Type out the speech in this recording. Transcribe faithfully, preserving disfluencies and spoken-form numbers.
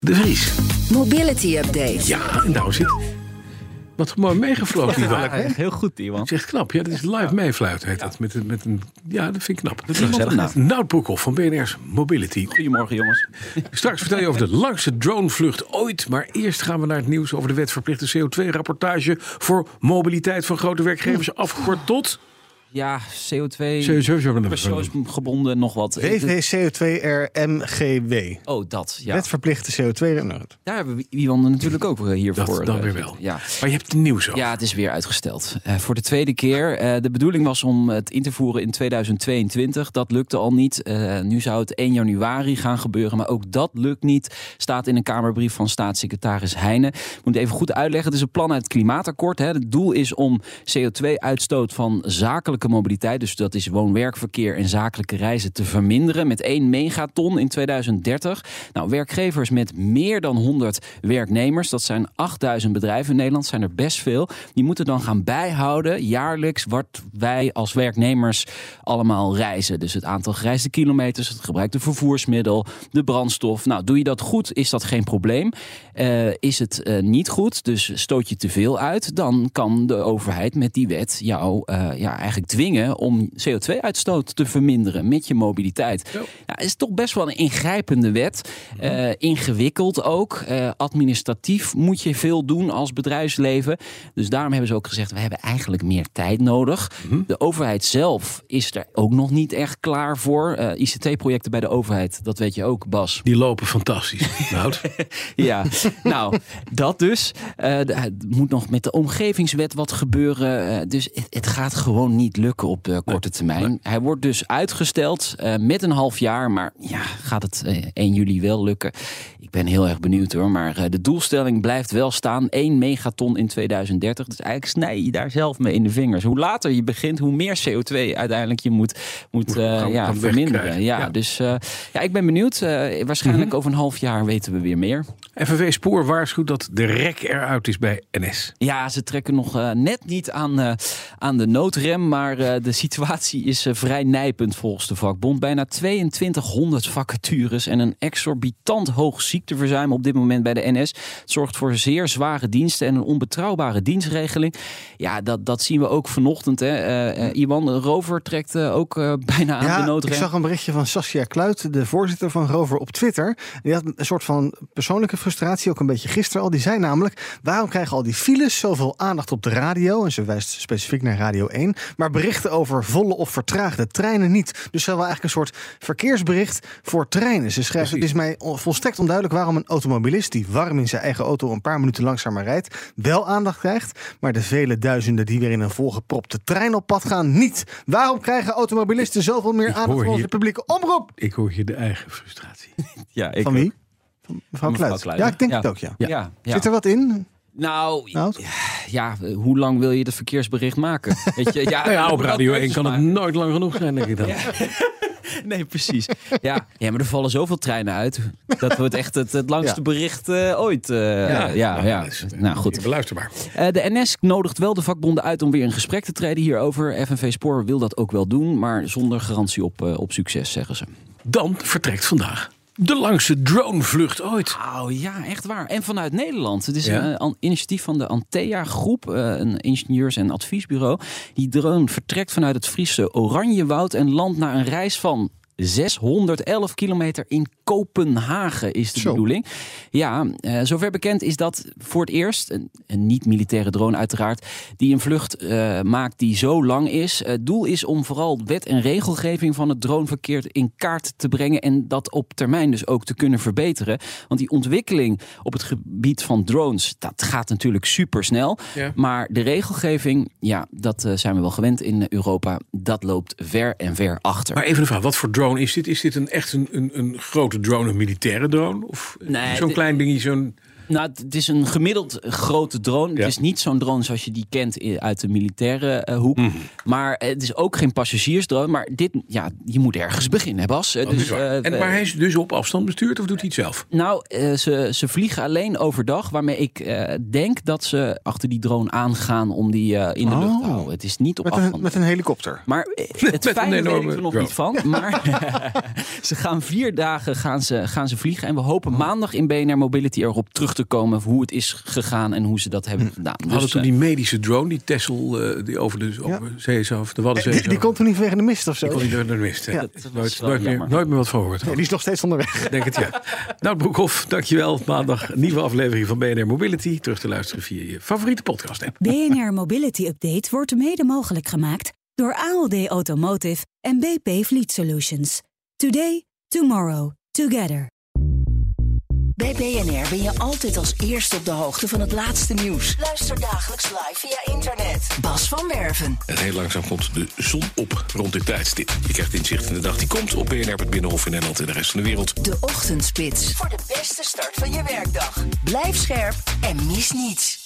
De Vries. Mobility Update. Ja, en nou zit... Wat mooi meegevlogen, ja, Iwan. ja, heel goed, Iwan. Dat is echt knap. Ja, dat is live meefluiten, heet dat. Met, een- met een, ja, dat vind ik knap. Dat is gezellig. nou. Nout Broekhoff van B N R's Mobility. Goedemorgen, jongens. Straks vertel je over de langste dronevlucht ooit. Maar eerst gaan we naar het nieuws over de wet verplichte C O twee rapportage... voor mobiliteit van grote werkgevers, afgekort tot... Ja, C O twee, C O twee persoonsgebonden, nog wat. W V C O twee R M G W. Oh, dat, ja. Wetverplichte C O twee. Nou, Daar hebben we Iwan natuurlijk ook hiervoor. Dat dan uh, weer wel. Ja. Maar je hebt het nieuws over. Ja, het is weer uitgesteld. Uh, voor de tweede keer. Uh, de bedoeling was om het in te voeren in tweeduizend tweeëntwintig. Dat lukte al niet. Uh, nu zou het één januari gaan gebeuren. Maar ook dat lukt niet. Staat in een Kamerbrief van staatssecretaris Heijnen. Ik moet even goed uitleggen. Het is een plan uit het klimaatakkoord. Hè. Het doel is om C O twee uitstoot van zakelijke mobiliteit, dus dat is woon-werkverkeer en zakelijke reizen, te verminderen met één megaton in tweeduizend dertig. Nou, werkgevers met meer dan honderd werknemers, dat zijn achtduizend bedrijven in Nederland, zijn er best veel. Die moeten dan gaan bijhouden jaarlijks wat wij als werknemers allemaal reizen. Dus het aantal gereisde kilometers, het gebruikte vervoersmiddel, de brandstof. Nou, doe je dat goed, is dat geen probleem. Uh, is het uh, niet goed, dus stoot je te veel uit, dan kan de overheid met die wet jou uh, ja, eigenlijk dwingen om C O twee uitstoot te verminderen met je mobiliteit. Ja. Nou, het is toch best wel een ingrijpende wet. Uh, ingewikkeld ook. Uh, administratief moet je veel doen als bedrijfsleven. Dus daarom hebben ze ook gezegd, we hebben eigenlijk meer tijd nodig. Mm-hmm. De overheid zelf is er ook nog niet echt klaar voor. Uh, I C T-projecten bij de overheid, dat weet je ook, Bas. Die lopen fantastisch. Nou, ja, nou, dat dus. Uh, het moet nog met de omgevingswet wat gebeuren. Uh, dus het, het gaat gewoon niet lukken op de korte termijn. Nee. Hij wordt dus uitgesteld uh, met een half jaar. Maar ja, gaat het uh, één juli wel lukken? Ik ben heel erg benieuwd hoor. Maar uh, de doelstelling blijft wel staan. één megaton in tweeduizend dertig. Dus eigenlijk snij je daar zelf mee in de vingers. Hoe later je begint, hoe meer C O twee uiteindelijk je moet, moet uh, gaan, ja, gaan verminderen. Ja, ja. Dus uh, ja, ik ben benieuwd. Uh, waarschijnlijk mm-hmm. over een half jaar weten we weer meer. F N V Spoor waarschuwt dat de rek eruit is bij N S. Ja, ze trekken nog uh, net niet aan, uh, aan de noodrem. Maar uh, de situatie is uh, vrij nijpend volgens de vakbond. Bijna tweeëntwintighonderd vacatures en een exorbitant hoog ziekteverzuim op dit moment bij de N S. Het zorgt voor zeer zware diensten en een onbetrouwbare dienstregeling. Ja, dat, dat zien we ook vanochtend. Hè. Uh, uh, Iwan, Rover trekt uh, ook uh, bijna aan ja, de noodrem. Ik zag een berichtje van Saskia Kluit, de voorzitter van Rover, op Twitter. Die had een soort van persoonlijke frustratie, ook een beetje gisteren al. Die zei namelijk, waarom krijgen al die files zoveel aandacht op de radio? En ze wijst specifiek naar Radio één. Maar berichten over volle of vertraagde treinen niet. Dus ze wil eigenlijk een soort verkeersbericht voor treinen. Ze schrijft, het is mij volstrekt onduidelijk waarom een automobilist die warm in zijn eigen auto een paar minuten langzamer rijdt, wel aandacht krijgt, maar de vele duizenden die weer in een volgepropte trein op pad gaan niet. Waarom krijgen automobilisten zoveel meer ik aandacht voor je, de publieke omroep? Ik hoor je de eigen frustratie. Ja, ik van wie? ook. Van mevrouw, mevrouw Kluit. Kluit. Ja, ik denk ja. het ook, ja. Ja. Ja, ja. Zit er wat in? Nou, nou, ja, hoe lang wil je het verkeersbericht maken? Weet je, ja, nou ja, op Radio één kan het nooit lang genoeg zijn, denk ik dan. Ja. Nee, precies. Ja, ja, maar er vallen zoveel treinen uit. Dat wordt echt het, het langste ja. bericht uh, ooit. Uh, ja, ja, ja. ja. Is, nou goed. Beluisterbaar. Uh, de N S nodigt wel de vakbonden uit om weer in gesprek te treden hierover. F N V Spoor wil dat ook wel doen, maar zonder garantie op, uh, op succes, zeggen ze. Dan vertrekt vandaag de langste dronevlucht ooit. Oh ja, echt waar. En vanuit Nederland. Het is ja. een, een initiatief van de Antea-groep, een ingenieurs- en adviesbureau. Die drone vertrekt vanuit het Friese Oranjewoud en landt na een reis van zeshonderdelf kilometer in Kopenhagen is de Zo. bedoeling. Ja, uh, zover bekend is dat voor het eerst, een, een niet-militaire drone uiteraard, die een vlucht uh, maakt die zo lang is. Het uh, doel is om vooral wet en regelgeving van het droneverkeer in kaart te brengen en dat op termijn dus ook te kunnen verbeteren. Want die ontwikkeling op het gebied van drones, dat gaat natuurlijk supersnel. Ja. Maar de regelgeving, ja, dat uh, zijn we wel gewend in Europa, dat loopt ver en ver achter. Maar even een vraag, wat voor drone is dit? Is dit een echt een, een, een grote drone, een militaire drone? Of nee, zo'n dit, klein dingetje, zo'n... Nou, het is een gemiddeld grote drone. Ja. Het is niet zo'n drone zoals je die kent uit de militaire uh, hoek. Mm-hmm. Maar het is ook geen passagiersdrone. Maar dit, ja, je moet ergens beginnen, hè Bas? Oh, dus, uh, en maar hij is dus op afstand bestuurd of doet hij het zelf? Nou, uh, ze, ze vliegen alleen overdag. Waarmee ik uh, denk dat ze achter die drone aangaan om die uh, in de oh. lucht te houden. Het is niet op met afstand. Een, met een helikopter? Maar het fijne weet ik er nog niet van. Maar ze gaan vier dagen gaan ze, gaan ze vliegen. En we hopen maandag in B N R Mobility erop terug te komen hoe het is gegaan en hoe ze dat hebben gedaan. We hadden dus, toen die medische drone, die Texel, uh, die over de, over ja. zee zo, of de Waddenzee. Die, die komt toen niet vanwege de mist of zo? Die kon niet door de mist. Ja. Nooit, nooit, meer, jammer. nooit meer wat van gehoord. Ja, die is nog steeds onderweg. Denk het, ja. Nou, Broekhoff, dankjewel. Maandag een nieuwe aflevering van B N R Mobility. Terug te luisteren via je favoriete podcast app. B N R Mobility Update wordt mede mogelijk gemaakt door A L D Automotive en B P Fleet Solutions. Today, tomorrow, together. Bij B N R ben je altijd als eerste op de hoogte van het laatste nieuws. Luister dagelijks live via internet. Bas van Werven. En heel langzaam komt de zon op rond dit tijdstip. Je krijgt inzicht in de dag die komt op B N R, het Binnenhof in Nederland en de rest van de wereld. De Ochtendspits. Voor de beste start van je werkdag. Blijf scherp en mis niets.